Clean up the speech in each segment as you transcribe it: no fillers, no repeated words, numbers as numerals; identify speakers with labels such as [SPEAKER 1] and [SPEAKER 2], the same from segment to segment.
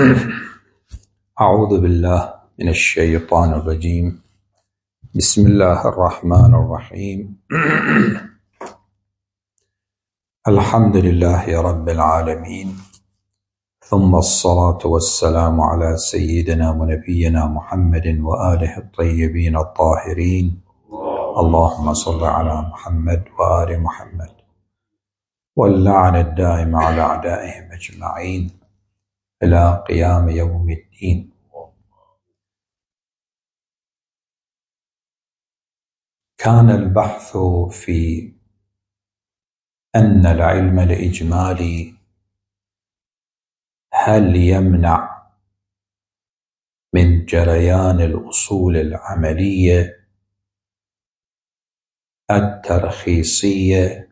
[SPEAKER 1] أعوذ بالله من الشيطان الرجيم. بسم الله الرحمن الرحيم. الحمد لله رب العالمين، ثم الصلاة والسلام على سيدنا ونبينا محمد وآله الطيبين الطاهرين. اللهم صل على محمد وآل محمد، واللعن الدائم على أعدائهم أجمعين إلى قيام يوم الدين. كان البحث في أن العلم الإجمالي هل يمنع من جريان الأصول العملية الترخيصية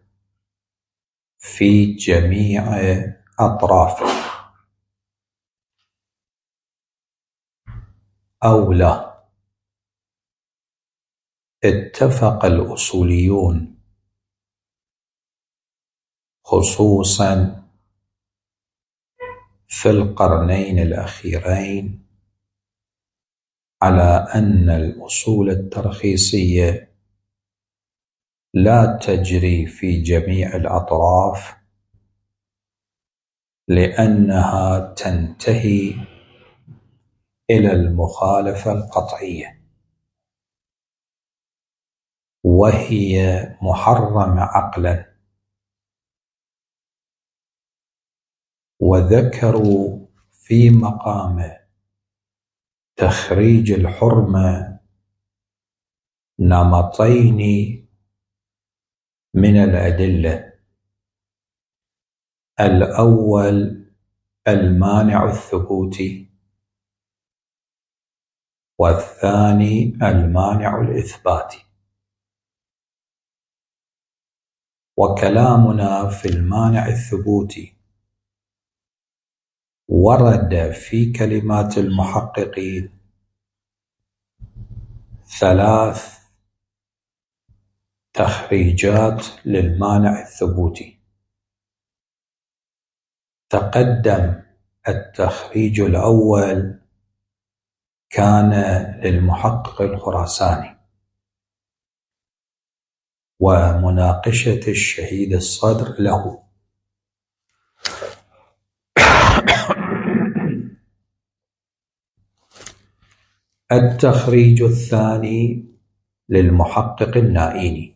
[SPEAKER 1] في جميع أطرافه أو لا. اتفق الأصوليون خصوصا في القرنين الأخيرين على أن الأصول الترخيصية لا تجري في جميع الأطراف، لأنها تنتهي إلى المخالفة القطعية، وهي محرمة عقلا. وذكروا في مقام تخريج الحرمة نمطين من الأدلة: الأول المانع الثبوتي، والثاني المانع الإثباتي. وكلامنا في المانع الثبوتي ورد في كلمات المحققين 3 تخريجات للمانع الثبوتي. تقدم التخريج الأول كان للمحقق الخراساني، ومناقشة الشهيد الصدر له. التخريج الثاني للمحقق النائيني،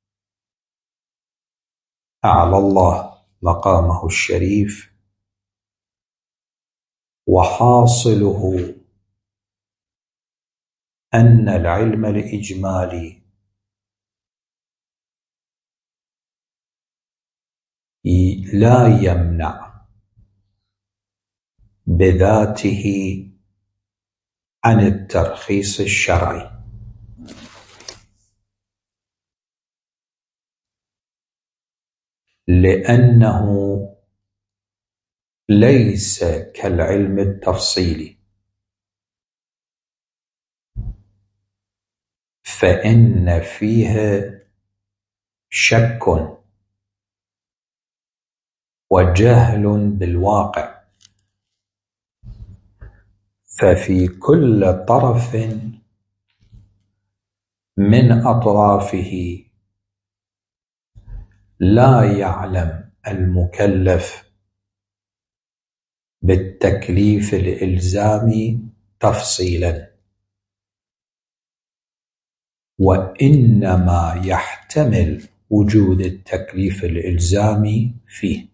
[SPEAKER 1] أعلى الله مقامه الشريف، وحاصله أن العلم الإجمالي لا يمنع بذاته عن الترخيص الشرعي، لأنه ليس كالعلم التفصيلي، فإن فيه شك وجهل بالواقع، ففي كل طرف من أطرافه لا يعلم المكلف بالتكليف الإلزامي تفصيلا، وإنما يحتمل وجود التكليف الإلزامي فيه.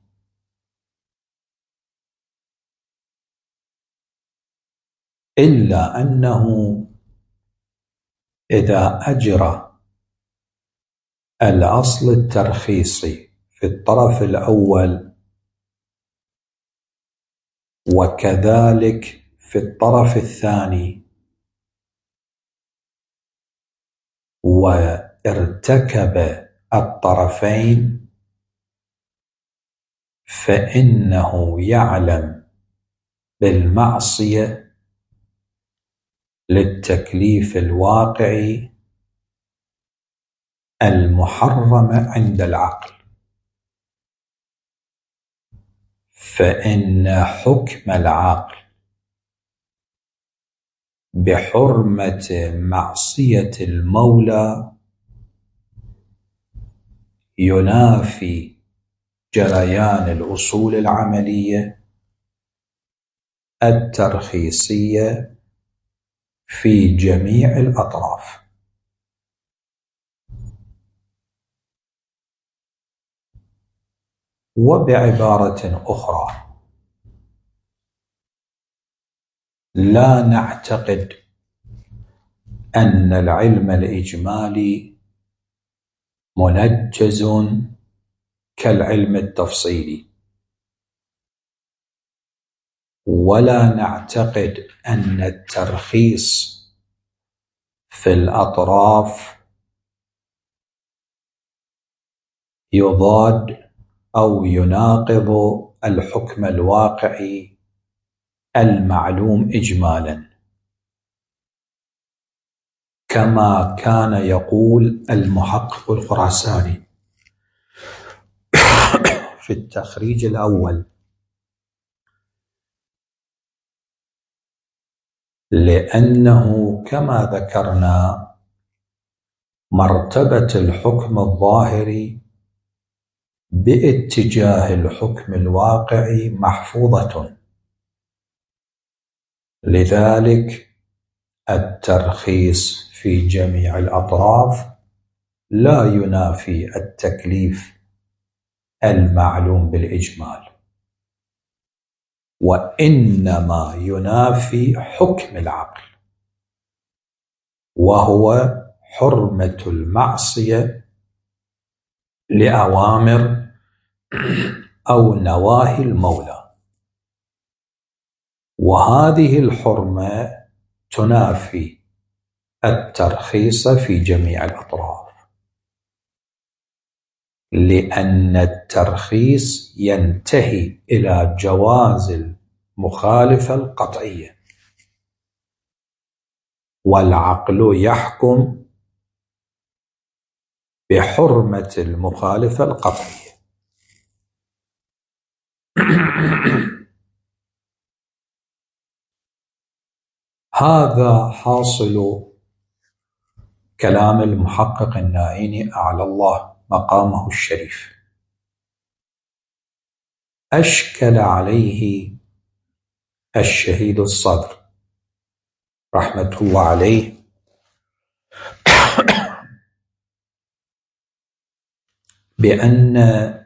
[SPEAKER 1] إلا أنه إذا أجرى الأصل الترخيصي في الطرف الأول وكذلك في الطرف الثاني، وارتكب الطرفين، فإنه يعلم بالمعصية للتكليف الواقعي المحرمة عند العقل، فإن حكم العقل بحرمة معصية المولى ينافي جريان الأصول العملية الترخيصية في جميع الأطراف. وبعبارة أخرى، لا نعتقد أن العلم الإجمالي منجز كالعلم التفصيلي، ولا نعتقد أن الترخيص في الأطراف يضاد أو يناقض الحكم الواقعي المعلوم إجمالا، كما كان يقول المحقق الخراساني في التخريج الأول، لأنه كما ذكرنا مرتبة الحكم الظاهري باتجاه الحكم الواقعي محفوظة، لذلك الترخيص في جميع الأطراف لا ينافي التكليف المعلوم بالإجمال، وإنما ينافي حكم العقل، وهو حرمة المعصية لأوامر أو نواهي المولى، وهذه الحرمة تنافي الترخيص في جميع الأطراف، لأن الترخيص ينتهي إلى جواز المخالفة القطعية، والعقل يحكم بحرمة المخالفة القطعية. هذا حاصل كلام المحقق النائيني أعلى الله مقامه الشريف. أشكل عليه الشهيد الصدر رحمة الله عليه بأن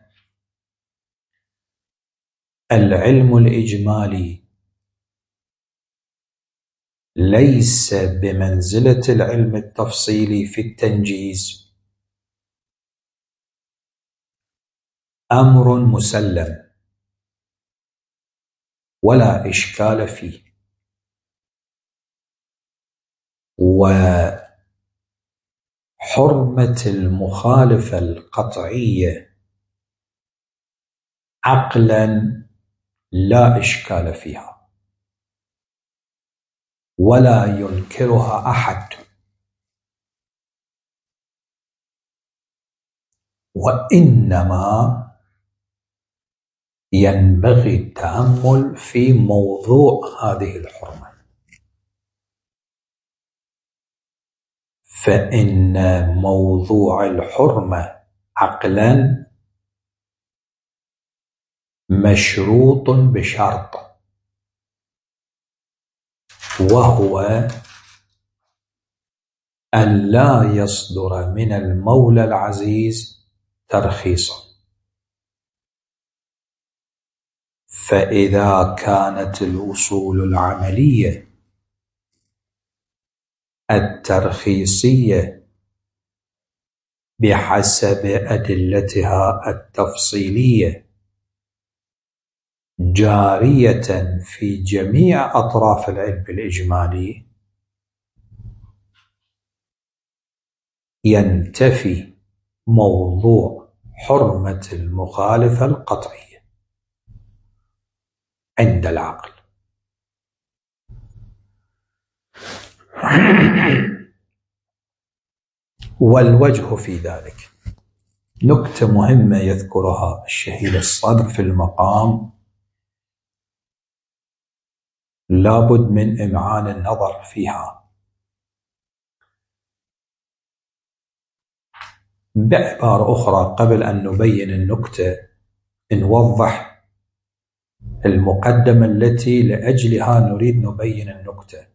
[SPEAKER 1] العلم الإجمالي ليس بمنزلة العلم التفصيلي في التنجيز، أمر مسلم ولا إشكال فيه، وحرمة المخالفة القطعية عقلا لا إشكال فيها ولا ينكرها أحد، وإنما ينبغي التأمل في موضوع هذه الحرمة، فإن موضوع الحرمة عقلا مشروط بشرط، وهو أن لا يصدر من المولى العزيز ترخيص. فإذا كانت الأصول العملية الترخيصية بحسب أدلتها التفصيلية جارية في جميع أطراف العلم الإجمالي، ينتفي موضوع حرمة المخالفة القطعية عند العقل. والوجه في ذلك نكتة مهمة يذكرها الشهيد الصدر في المقام لابد من إمعان النظر فيها. بعبارة أخرى، قبل أن نبين النكتة نوضح المقدمة التي لأجلها نريد نبين النكتة.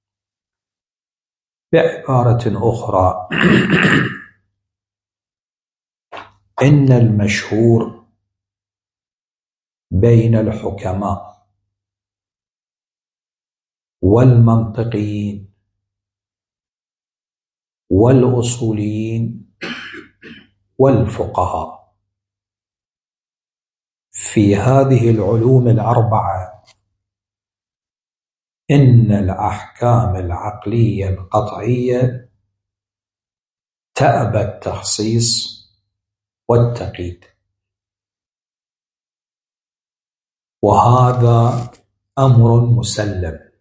[SPEAKER 1] بعبارة أخرى، إن المشهور بين الحكماء والمنطقيين والأصوليين والفقهاء في هذه العلوم الأربعة إن الأحكام العقلية القطعية تأبى التخصيص والتقييد، وهذا أمر مسلم.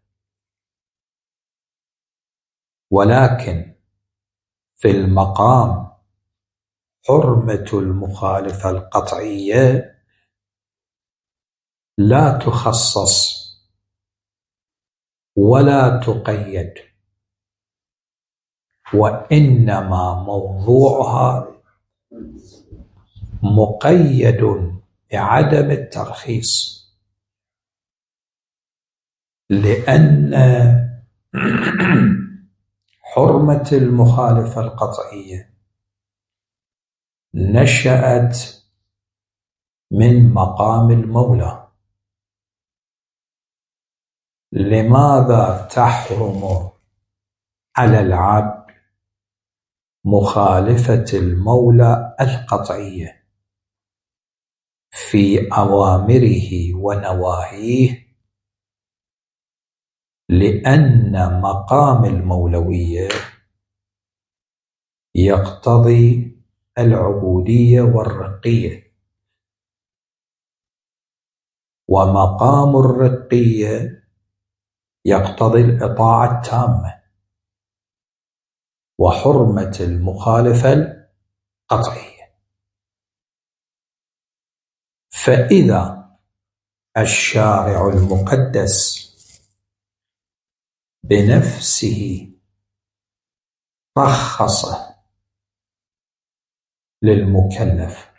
[SPEAKER 1] ولكن في المقام حرمة المخالفة القطعية لا تخصص ولا تقيد، وإنما موضوعها مقيد بعدم الترخيص، لأن حرمة المخالفة القطعية نشأت من مقام المولى. لماذا تحرم على العبد مخالفة المولى القطعية في أوامره ونواهيه؟ لأن مقام المولوية يقتضي العبودية والرقية، ومقام الرقية يقتضي الإطاعة التامة، وحرمة المخالفة القطعية. فإذا الشارع المقدس بنفسه رخص للمكلف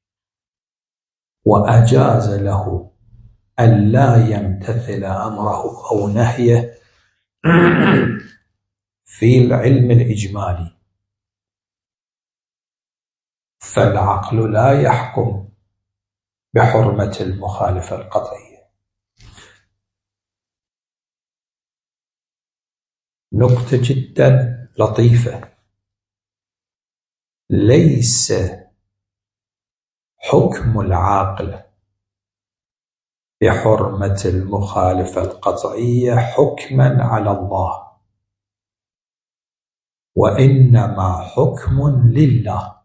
[SPEAKER 1] وأجاز له أن لا يمتثل أمره أو نهيه في العلم الإجمالي، فالعقل لا يحكم بحرمة المخالفة القطعية. نكتة جدا لطيفة. ليس حكم العاقل بحرمة المخالفة القطعية حكما على الله، وإنما حكم لله،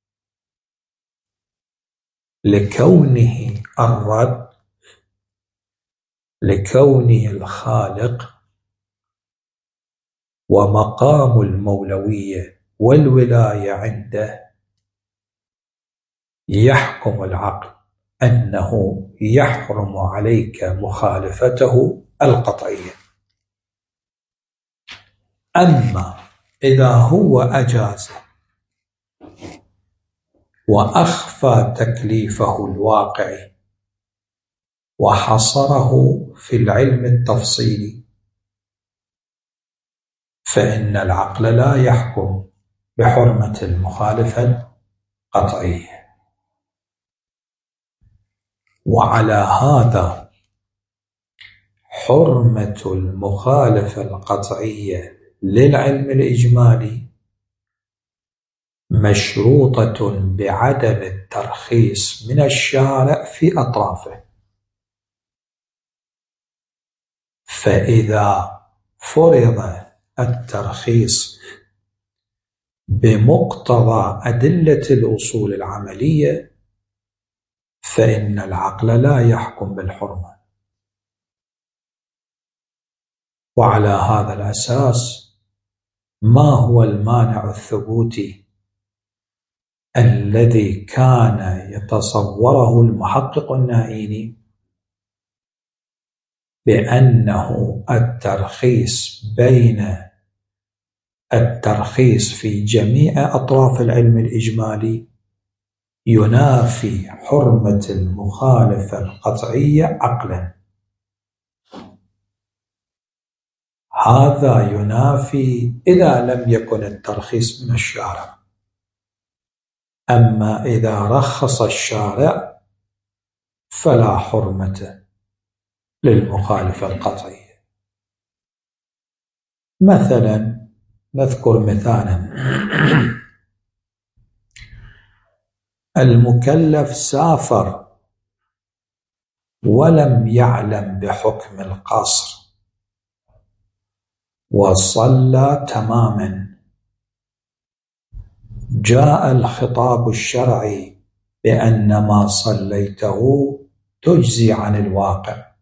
[SPEAKER 1] لكونه الرب، لكونه الخالق، ومقام المولوية والولاية عنده يحكم العقل أنه يحرم عليك مخالفته القطعية. أما إذا هو أجاز وأخفى تكليفه الواقعي وحصره في العلم التفصيلي، فإن العقل لا يحكم بحرمة المخالفة القطعية. وعلى هذا حرمة المخالفة القطعية للعلم الإجمالي مشروطة بعدم الترخيص من الشارع في أطرافه. فإذا فرض الترخيص بمقتضى أدلة الأصول العملية، فإن العقل لا يحكم بالحرمة. وعلى هذا الأساس ما هو المانع الثبوتي الذي كان يتصوره المحقق النائيني؟ بأنه الترخيص في جميع أطراف العلم الإجمالي ينافي حرمة المخالفة القطعية عقلا. هذا ينافي إذا لم يكن الترخيص من الشارع. أما إذا رخص الشارع فلا حرمة للمخالفة القطعية. مثلا نذكر مثالا: المكلف سافر ولم يعلم بحكم القصر وصلى تماما، جاء الخطاب الشرعي بأن ما صليته تجزي عن الواقع،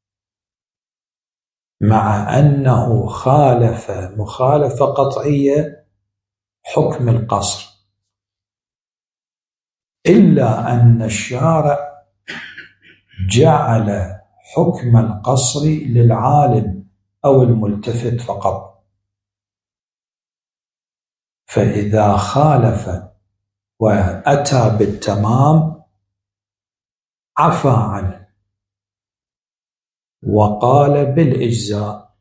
[SPEAKER 1] مع أنه خالف مخالفة قطعية حكم القصر، إلا أن الشارع جعل حكم القصر للعالم أو الملتفت فقط، فإذا خالف وأتى بالتمام عفى عنه وقال بالإجزاء.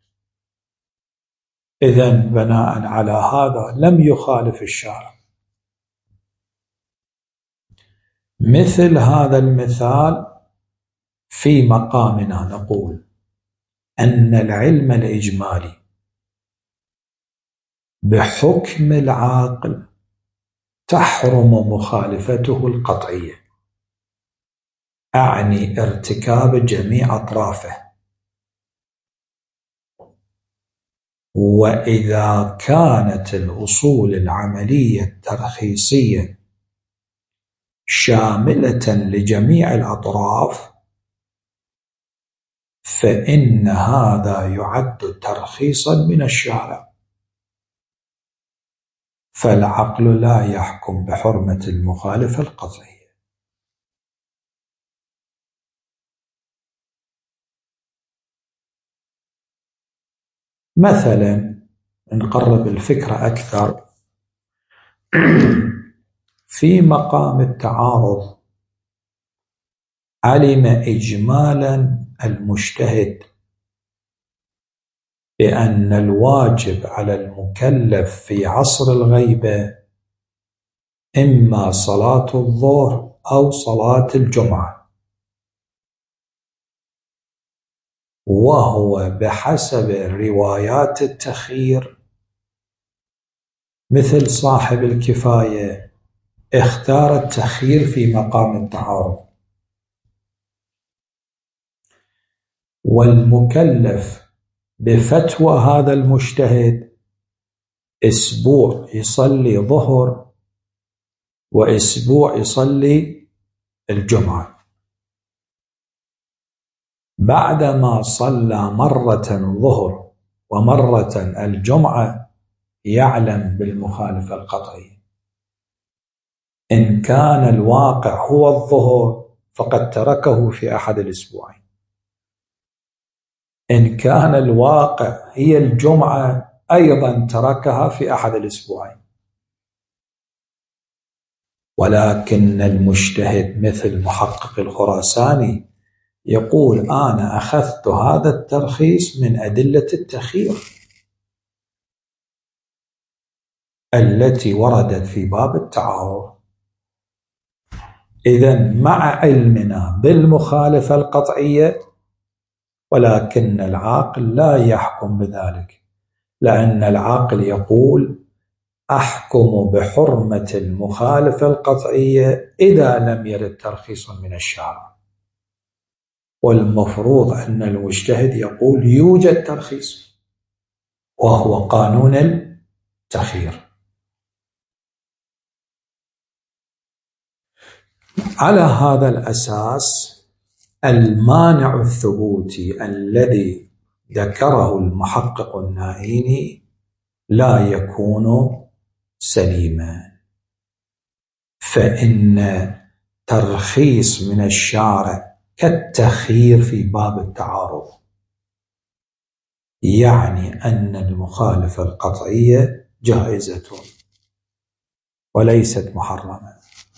[SPEAKER 1] إذن بناء على هذا لم يخالف الشارع. مثل هذا المثال في مقامنا نقول أن العلم الإجمالي بحكم العاقل تحرم مخالفته القطعية، أعني ارتكاب جميع أطرافه. وإذا كانت الأصول العملية الترخيصية شاملة لجميع الأطراف فإن هذا يعد ترخيصا من الشارع، فالعقل لا يحكم بحرمة المخالفة القطعية. مثلا نقرب الفكرة أكثر في مقام التعارض، علم إجمالا المجتهد بأن الواجب على المكلف في عصر الغيبة إما صلاة الظهر أو صلاة الجمعة، وهو بحسب روايات التخيير مثل صاحب الكفاية اختار التخيير في مقام التعارض، والمكلف بفتوى هذا المجتهد أسبوع يصلي ظهر وأسبوع يصلي الجمعة. بعدما صلى مرة ظهر ومرة الجمعة يعلم بالمخالفة القطعية. إن كان الواقع هو الظهر فقد تركه في أحد الأسبوعين، إن كان الواقع هي الجمعة أيضا تركها في أحد الأسبوعين. ولكن المجتهد مثل محقق الخراساني يقول أنا أخذت هذا الترخيص من أدلة التخيير التي وردت في باب التعارض. إذن مع علمنا بالمخالفة القطعية، ولكن العاقل لا يحكم بذلك، لأن العاقل يقول أحكم بحرمة المخالفة القطعية إذا لم يرد ترخيص من الشارع، والمفروض أن المجتهد يقول يوجد ترخيص وهو قانون التخيير. على هذا الأساس المانع الثبوتي الذي ذكره المحقق النائيني لا يكون سليما، فإن ترخيص من الشارع كالتخيير في باب التعارض يعني أن المخالفة القطعية جائزة وليست محرمة.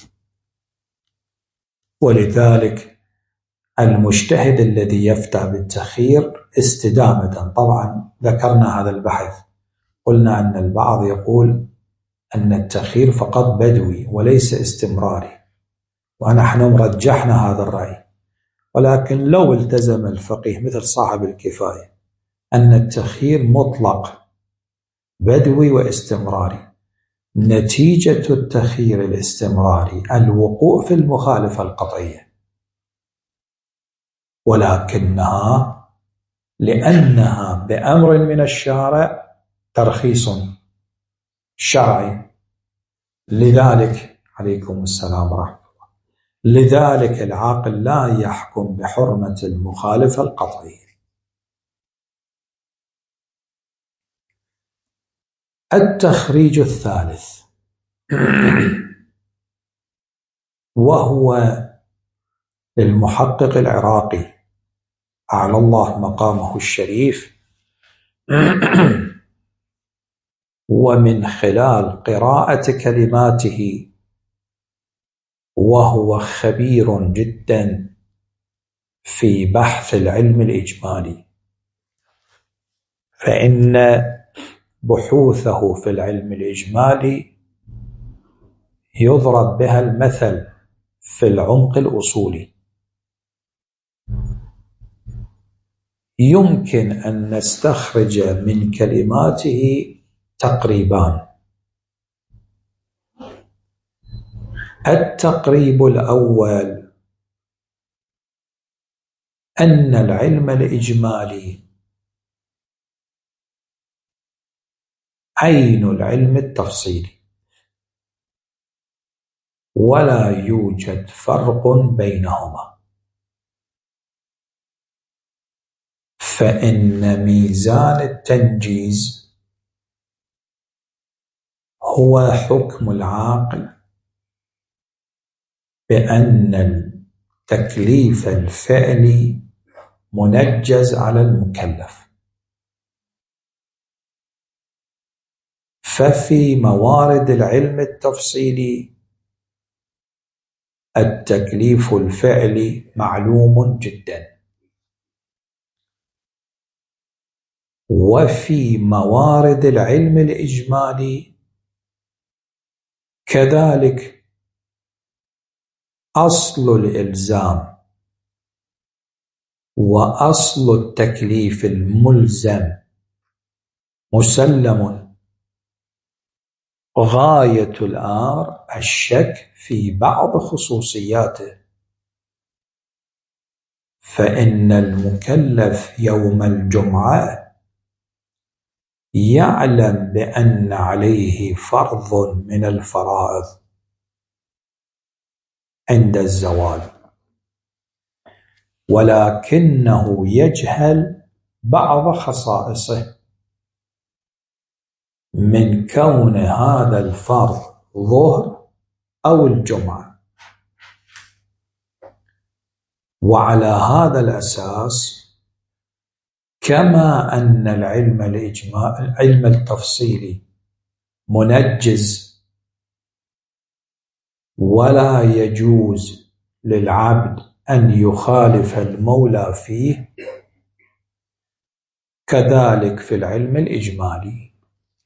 [SPEAKER 1] ولذلك المجتهد الذي يفتى بالتخيير استدامة، طبعا ذكرنا هذا البحث، قلنا أن البعض يقول أن التخيير فقط بدوي وليس استمراري، ونحن رجحنا هذا الرأي. ولكن لو التزم الفقيه مثل صاحب الكفاية أن التخيير مطلق بدوي واستمراري، نتيجة التخيير الاستمراري الوقوع في المخالفة القطعية، ولكنها لأنها بأمر من الشارع ترخيص شرعي، لذلك عليكم السلام ورحمة الله، لذلك العاقل لا يحكم بحرمة المخالفة القطعية. التخريج الثالث وهو للمحقق العراقي أعلى الله مقامه الشريف، ومن خلال قراءة كلماته، وهو خبير جدا في بحث العلم الإجمالي، فإن بحوثه في العلم الإجمالي يضرب بها المثل في العمق الأصولي. يمكن أن نستخرج من كلماته تقريبان. التقريب الأول أن العلم الإجمالي عين العلم التفصيلي، ولا يوجد فرق بينهما، فإن ميزان التنجيز هو حكم العاقل بأن التكليف الفعلي منجز على المكلف. ففي موارد العلم التفصيلي التكليف الفعلي معلوم جدا، وفي موارد العلم الإجمالي كذلك أصل الإلزام وأصل التكليف الملزم مسلم، غاية الأمر الشك في بعض خصوصياته، فإن المكلف يوم الجمعة يعلم بأن عليه فرض من الفرائض عند الزوال، ولكنه يجهل بعض خصائصه، من كون هذا الفرض ظهر أو الجمعة. وعلى هذا الأساس كما أن العلم التفصيلي منجز ولا يجوز للعبد أن يخالف المولى فيه، كذلك في العلم الإجمالي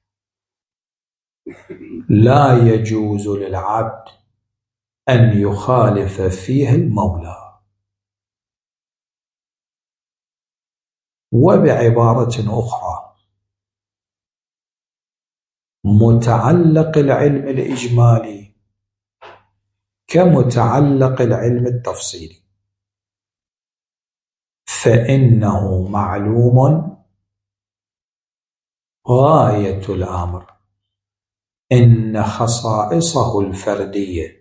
[SPEAKER 1] لا يجوز للعبد أن يخالف فيه المولى. وبعبارة أخرى، متعلق العلم الإجمالي كمتعلق العلم التفصيلي، فإنه معلوم غاية الأمر إن خصائصه الفردية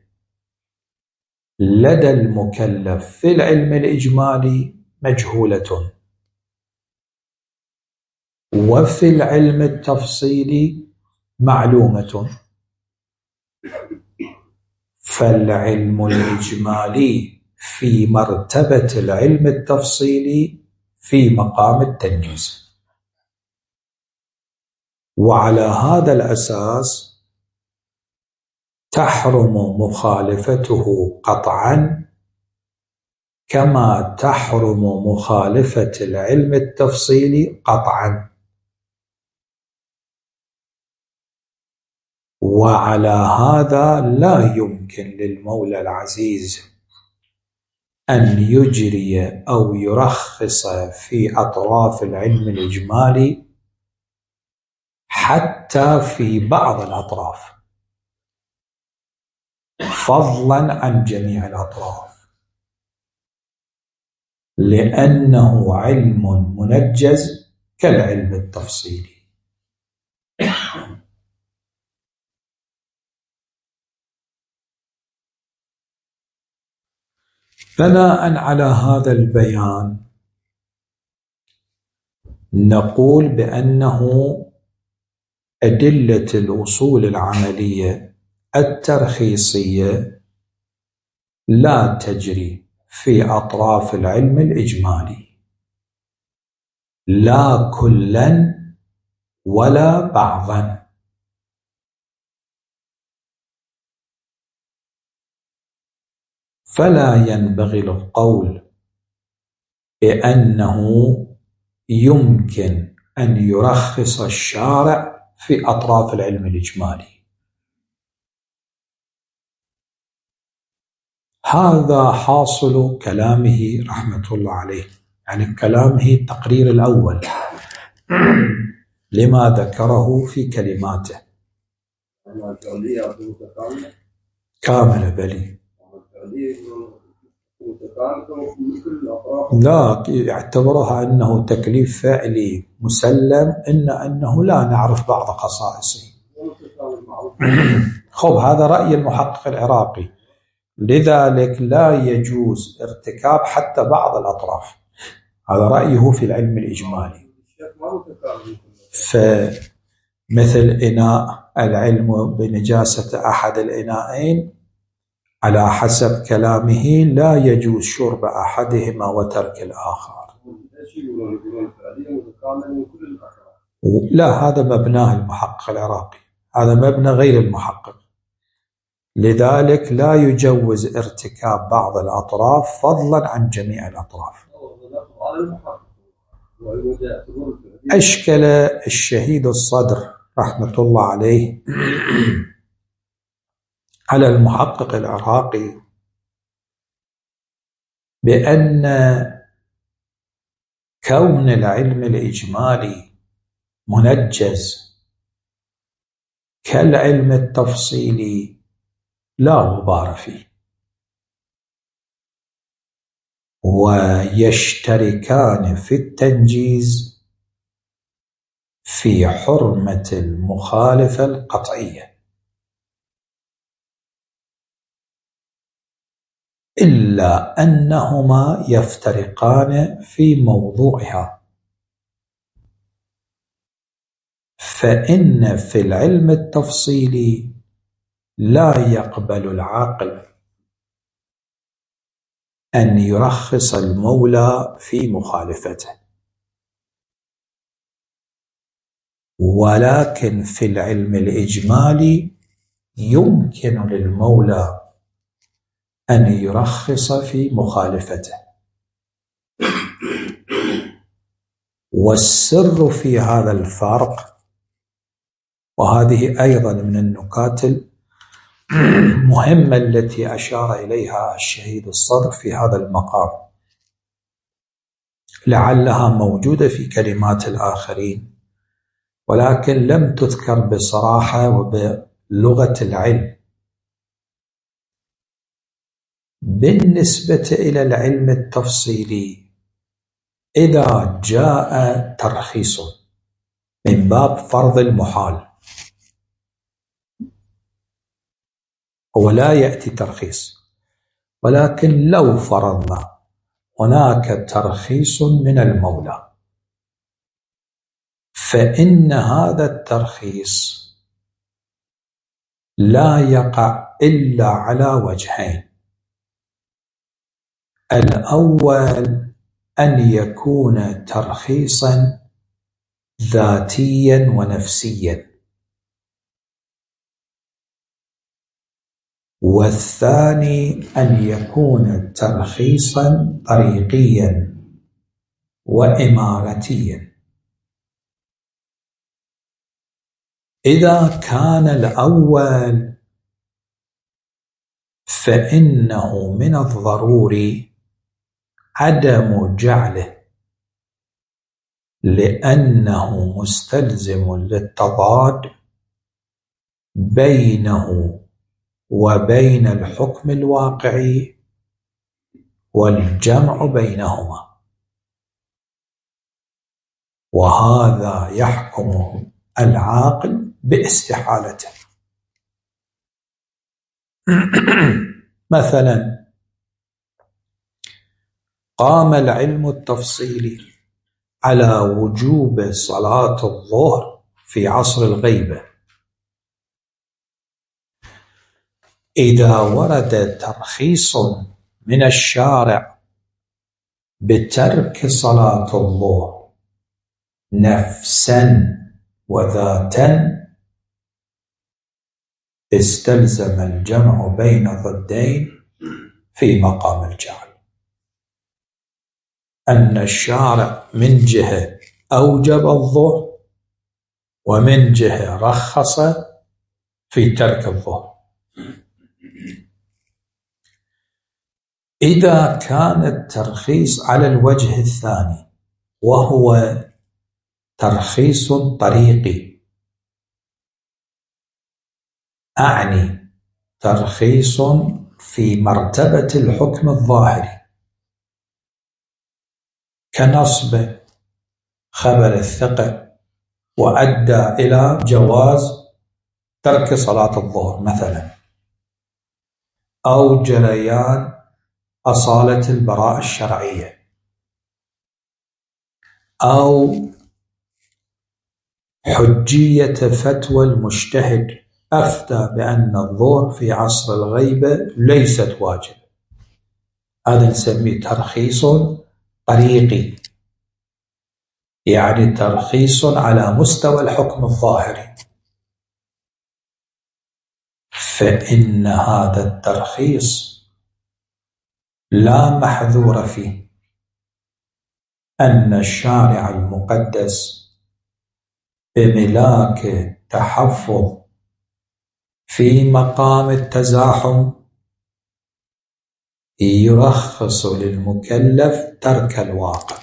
[SPEAKER 1] لدى المكلف في العلم الإجمالي مجهولة، وفي العلم التفصيلي معلومة. فالعلم الإجمالي في مرتبة العلم التفصيلي في مقام التنجيز. وعلى هذا الأساس تحرم مخالفته قطعا، كما تحرم مخالفة العلم التفصيلي قطعا. وعلى هذا لا يمكن للمولى العزيز أن يجري أو يرخص في أطراف العلم الإجمالي حتى في بعض الأطراف، فضلا عن جميع الأطراف، لأنه علم منجز كالعلم التفصيلي. بناء على هذا البيان نقول بأنه أدلة الأصول العملية الترخيصية لا تجري في أطراف العلم الإجمالي، لا كلا ولا بعضا. فلا ينبغي القول بأنه يمكن أن يرخص الشارع في أطراف العلم الإجمالي. هذا حاصل كلامه رحمة الله عليه، يعني كلامه التقرير الأول لما ذكره في كلماته كاملة. بلي لا يعتبرها أنه تكليف فعلي مسلم، أنه لا نعرف بعض خصائصه. خب هذا رأي المحقق العراقي، لذلك لا يجوز ارتكاب حتى بعض الأطراف، هذا رأيه في العلم الإجمالي. فمثل إناء العلم بنجاسة أحد الإناءين على حسب كلامه لا يجوز شرب أحدهما وترك الآخر. لا، هذا مبناه المحقق العراقي، هذا مبنى غير المحقق. لذلك لا يجوز ارتكاب بعض الأطراف فضلا عن جميع الأطراف. أشكل الشهيد الصدر رحمة الله عليه على المحقق العراقي بأن كون العلم الإجمالي منجز كالعلم التفصيلي لا غبار فيه، ويشتركان في التنجيز في حرمة المخالفة القطعية، إلا أنهما يفترقان في موضوعها. فإن في العلم التفصيلي لا يقبل العاقل أن يرخص المولى في مخالفته، ولكن في العلم الإجمالي يمكن للمولى أن يرخص في مخالفته. والسر في هذا الفرق، وهذه أيضا من النكات المهمة التي أشار إليها الشهيد الصدر في هذا المقام، لعلها موجودة في كلمات الآخرين ولكن لم تذكر بصراحة وبلغة العلم. بالنسبة إلى العلم التفصيلي، إذا جاء ترخيص من باب فرض المحال، هو لا يأتي ترخيص، ولكن لو فرضنا هناك ترخيص من المولى، فإن هذا الترخيص لا يقع إلا على وجهين: الأول أن يكون ترخيصا ذاتيا ونفسيا، والثاني أن يكون ترخيصا طريقيا وإمارتيا. إذا كان الأول فإنه من الضروري عدم جعله، لأنه مستلزم للتضاد بينه وبين الحكم الواقعي والجمع بينهما، وهذا يحكم العاقل باستحالته. مثلا قام العلم التفصيلي على وجوب صلاة الظهر في عصر الغيبة، إذا ورد ترخيص من الشارع بترك صلاة الظهر نفسا وذاتا، استلزم الجمع بين الضدين في مقام الجعل، أن الشارع من جهة أوجب الظهر ومن جهة رخص في ترك الظهر. إذا كان الترخيص على الوجه الثاني وهو ترخيص طريقي، أعني ترخيص في مرتبة الحكم الظاهري كنصب خبر الثقة وأدى إلى جواز ترك صلاة الظهر مثلا، أو جريان أصالة البراءة الشرعية، أو حجية فتوى المجتهد أفتى بأن الظهر في عصر الغيبة ليست واجب، هذا نسميه ترخيص طريقي، يعني ترخيص على مستوى الحكم الظاهري. فإن هذا الترخيص لا محذور فيه، أن الشارع المقدس بملاك تحفظ في مقام التزاحم يرخص للمكلف ترك الواقع،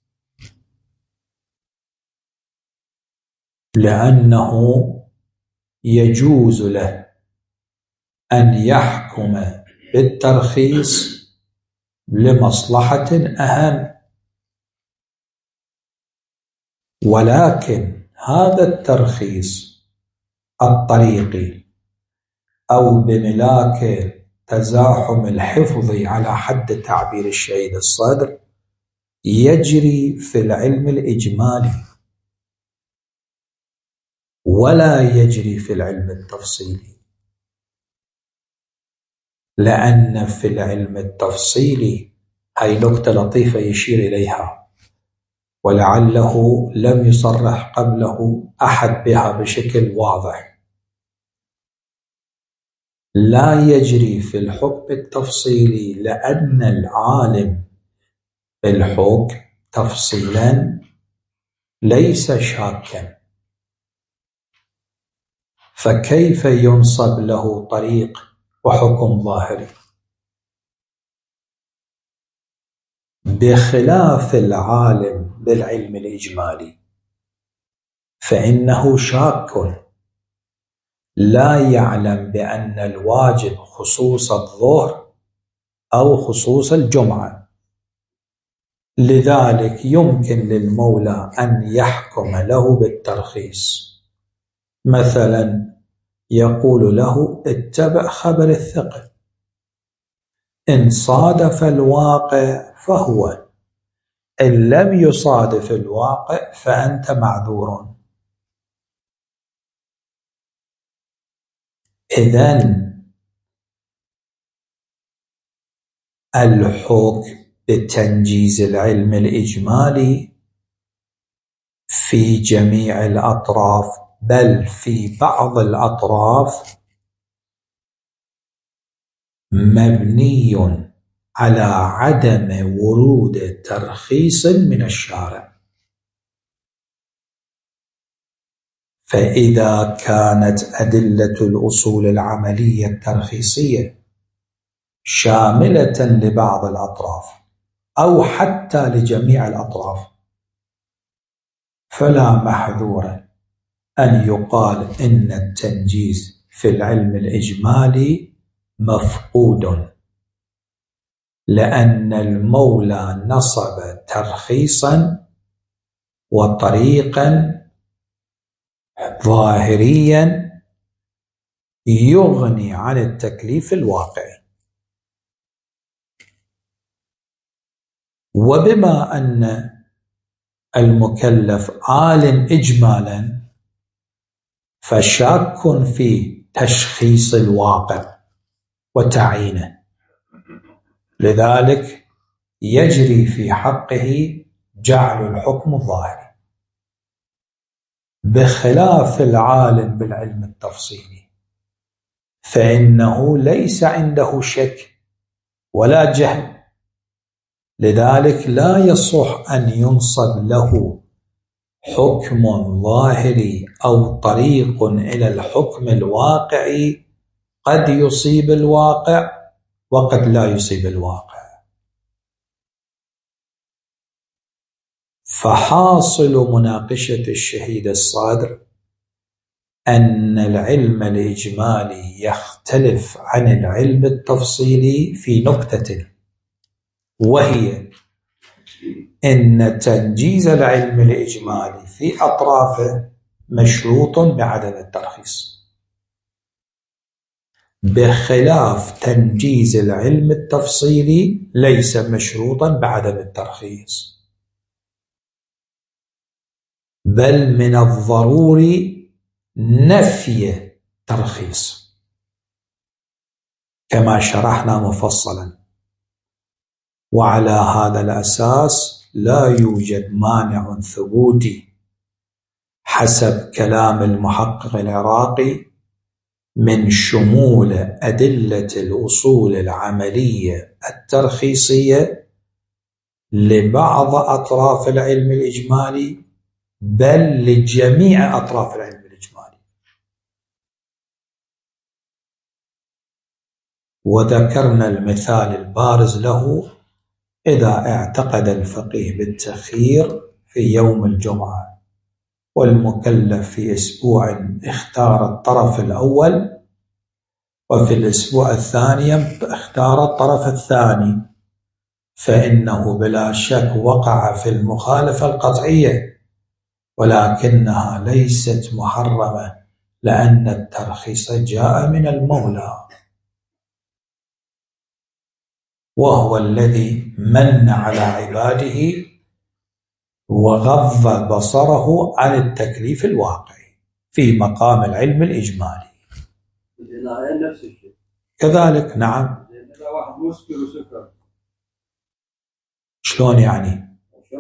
[SPEAKER 1] لأنه يجوز له أن يحكم بالترخيص لمصلحة أهم، ولكن هذا الترخيص الطريقي أو بملاك تزاحم الحفظ على حد تعبير الشهيد الصدر يجري في العلم الإجمالي ولا يجري في العلم التفصيلي، لأن في العلم التفصيلي هاي نقطة لطيفة يشير إليها ولعله لم يصرح قبله أحد بها بشكل واضح، لا يجري في الحكم التفصيلي لأن العالم بالحكم تفصيلا ليس شاكا، فكيف ينصب له طريق وحكم ظاهري؟ بخلاف العالم بالعلم الإجمالي فإنه شاك، لا يعلم بأن الواجب خصوص الظهر أو خصوص الجمعة، لذلك يمكن للمولى أن يحكم له بالترخيص، مثلا يقول له اتبع خبر الثقة، إن صادف الواقع فهو، إن لم يصادف الواقع فأنت معذور. إذن الحكم بتنجيز العلم الإجمالي في جميع الأطراف، بل في بعض الأطراف مبني على عدم ورود ترخيص من الشارع. فإذا كانت أدلة الأصول العملية الترخيصية شاملة لبعض الأطراف أو حتى لجميع الأطراف، فلا محذور أن يقال إن التنجيز في العلم الإجمالي مفقود، لأن المولى نصب ترخيصا وطريقا ظاهريا يغني عن التكليف الواقعي. وبما أن المكلف عالم إجمالا فشاك في تشخيص الواقع وتعيينه، لذلك يجري في حقه جعل الحكم الظاهري، بخلاف العالم بالعلم التفصيلي فإنه ليس عنده شك ولا جهل، لذلك لا يصح أن ينصب له حكم ظاهري أو طريق إلى الحكم الواقعي قد يصيب الواقع وقد لا يصيب الواقع. فحاصل مناقشة الشهيد الصادر أن العلم الإجمالي يختلف عن العلم التفصيلي في نكتة، وهي إن تنجيز العلم الإجمالي في أطرافه مشروط بعدم الترخيص، بخلاف تنجيز العلم التفصيلي ليس مشروطا بعدم الترخيص، بل من الضروري نفي ترخيص كما شرحنا مفصلا. وعلى هذا الأساس لا يوجد مانع ثبوتي حسب كلام المحقق العراقي من شمول أدلة الأصول العملية الترخيصية لبعض أطراف العلم الإجمالي بل لجميع أطراف العلم الإجمالي. وذكرنا المثال البارز له: إذا اعتقد الفقيه بالتخيير في يوم الجمعة والمكلف في أسبوع اختار الطرف الأول، وفي الأسبوع الثاني اختار الطرف الثاني، فإنه بلا شك وقع في المخالفة القطعية، ولكنها ليست محرمة لأن الترخيص جاء من المولى، وهو الذي من على عباده وغض بصره عن التكليف الواقعي في مقام العلم الإجمالي.
[SPEAKER 2] نفس الشيء
[SPEAKER 1] كذلك نعم.
[SPEAKER 2] إذا واحد مسكر وسكر
[SPEAKER 1] شلون يعني؟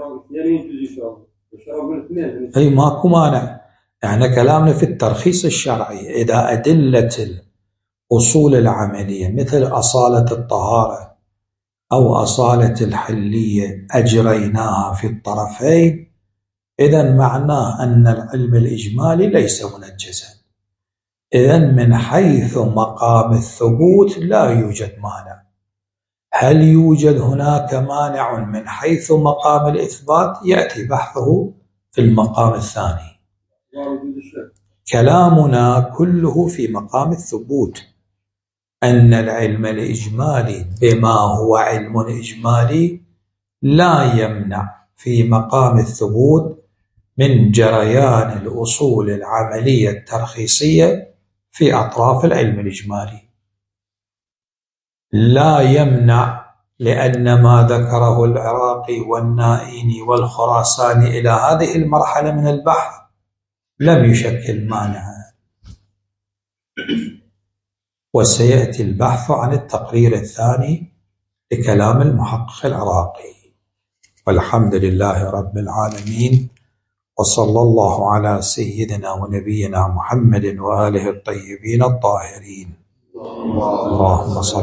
[SPEAKER 1] أي ماكو مانع، يعني كلامنا في الترخيص الشرعي إذا أدلة الأصول العملية مثل أصالة الطهارة أو أصالة الحلية أجريناها في الطرفين، إذن معناه أن العلم الإجمالي ليس منجزا، إذن من حيث مقام الثبوت لا يوجد مانع. هل يوجد هناك مانع من حيث مقام الإثبات؟ يأتي بحثه في المقام الثاني. كلامنا كله في مقام الثبوت، أن العلم الإجمالي بما هو علم إجمالي لا يمنع في مقام الثبوت من جريان الأصول العملية الترخيصية في أطراف العلم الإجمالي، لا يمنع، لأن ما ذكره العراقي والنائيني والخراساني إلى هذه المرحلة من البحث لم يشكل مانعا. وسيأتي البحث عن التقرير الثاني لكلام المحقق العراقي. والحمد لله رب العالمين، وصلى الله على سيدنا ونبينا محمد وآله الطيبين الطاهرين. اللهم صل